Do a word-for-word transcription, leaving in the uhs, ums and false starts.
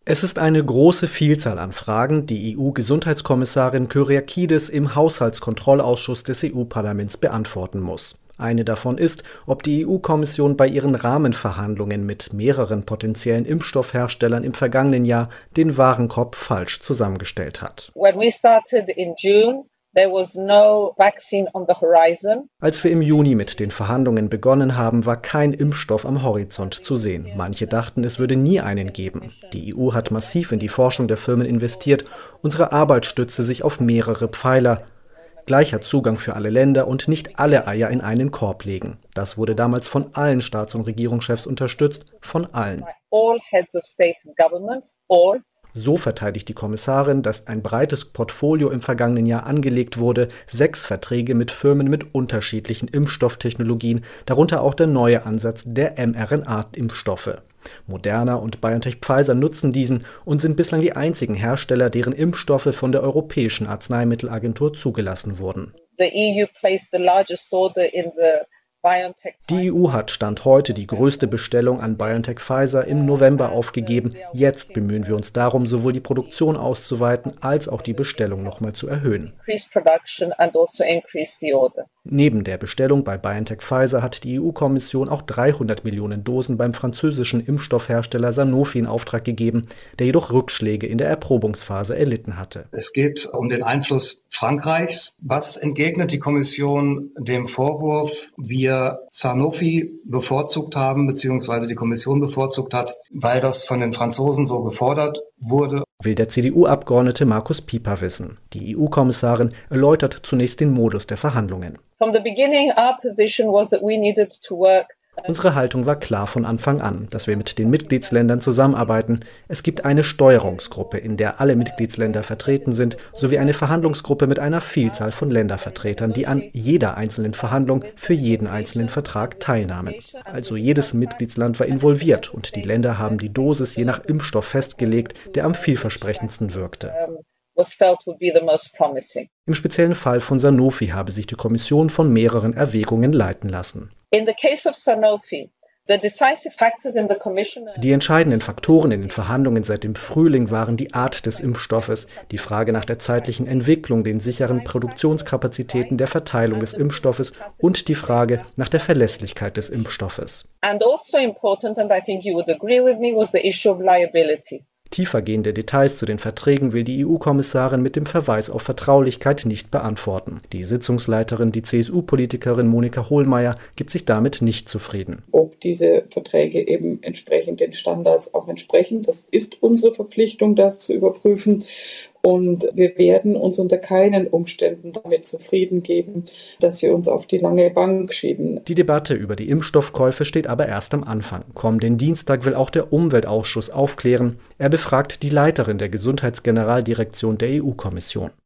Es ist eine große Vielzahl an Fragen, die E U-Gesundheitskommissarin Kyriakides im Haushaltskontrollausschuss des E U-Parlaments beantworten muss. Eine davon ist, ob die E U-Kommission bei ihren Rahmenverhandlungen mit mehreren potenziellen Impfstoffherstellern im vergangenen Jahr den Warenkorb falsch zusammengestellt hat. When we started in June, there was no vaccine on the horizon. Als wir im Juni mit den Verhandlungen begonnen haben, war kein Impfstoff am Horizont zu sehen. Manche dachten, es würde nie einen geben. Die E U hat massiv in die Forschung der Firmen investiert. Unsere Arbeit stützte sich auf mehrere Pfeiler. Gleicher Zugang für alle Länder und nicht alle Eier in einen Korb legen. Das wurde damals von allen Staats- und Regierungschefs unterstützt, von allen. All heads of state and governments, all. So verteidigt die Kommissarin, dass ein breites Portfolio im vergangenen Jahr angelegt wurde, sechs Verträge mit Firmen mit unterschiedlichen Impfstofftechnologien, darunter auch der neue Ansatz der mRNA-Impfstoffe. Moderna und BioNTech-Pfizer nutzen diesen und sind bislang die einzigen Hersteller, deren Impfstoffe von der Europäischen Arzneimittelagentur zugelassen wurden. The E U placed the largest order in the BioNTech. Die E U hat Stand heute die größte Bestellung an BioNTech-Pfizer im November aufgegeben. Jetzt bemühen wir uns darum, sowohl die Produktion auszuweiten, als auch die Bestellung nochmal zu erhöhen. Increase production and also increase the order. Neben der Bestellung bei BioNTech-Pfizer hat die E U-Kommission auch dreihundert Millionen Dosen beim französischen Impfstoffhersteller Sanofi in Auftrag gegeben, der jedoch Rückschläge in der Erprobungsphase erlitten hatte. Es geht um den Einfluss Frankreichs. Was entgegnet die Kommission dem Vorwurf, wir Sanofi bevorzugt haben, beziehungsweise die Kommission bevorzugt hat, weil das von den Franzosen so gefordert wurde? Will der C D U-Abgeordnete Markus Pieper wissen. Die E U-Kommissarin erläutert zunächst den Modus der Verhandlungen. From the beginning, our position was that we needed to work. Unsere Haltung war klar von Anfang an, dass wir mit den Mitgliedsländern zusammenarbeiten. Es gibt eine Steuerungsgruppe, in der alle Mitgliedsländer vertreten sind, sowie eine Verhandlungsgruppe mit einer Vielzahl von Ländervertretern, die an jeder einzelnen Verhandlung für jeden einzelnen Vertrag teilnahmen. Also jedes Mitgliedsland war involviert und die Länder haben die Dosis je nach Impfstoff festgelegt, der am vielversprechendsten wirkte. Was felt would be the most promising. Im speziellen Fall von Sanofi habe sich die Kommission von mehreren Erwägungen leiten lassen. In the case of Sanofi, the decisive factors in the commission. Die entscheidenden Faktoren in den Verhandlungen seit dem Frühling waren die Art des Impfstoffes, die Frage nach der zeitlichen Entwicklung, den sicheren Produktionskapazitäten, der Verteilung des Impfstoffes und die Frage nach der Verlässlichkeit des Impfstoffes. And also important, and I think you would agree with me, was the issue of liability. Tiefergehende Details zu den Verträgen will die E U-Kommissarin mit dem Verweis auf Vertraulichkeit nicht beantworten. Die Sitzungsleiterin, die C S U-Politikerin Monika Hohlmeier, gibt sich damit nicht zufrieden. Ob diese Verträge eben entsprechend den Standards auch entsprechen, das ist unsere Verpflichtung, das zu überprüfen. Und wir werden uns unter keinen Umständen damit zufrieden geben, dass sie uns auf die lange Bank schieben. Die Debatte über die Impfstoffkäufe steht aber erst am Anfang. Kommenden Dienstag will auch der Umweltausschuss aufklären. Er befragt die Leiterin der Gesundheitsgeneraldirektion der E U-Kommission.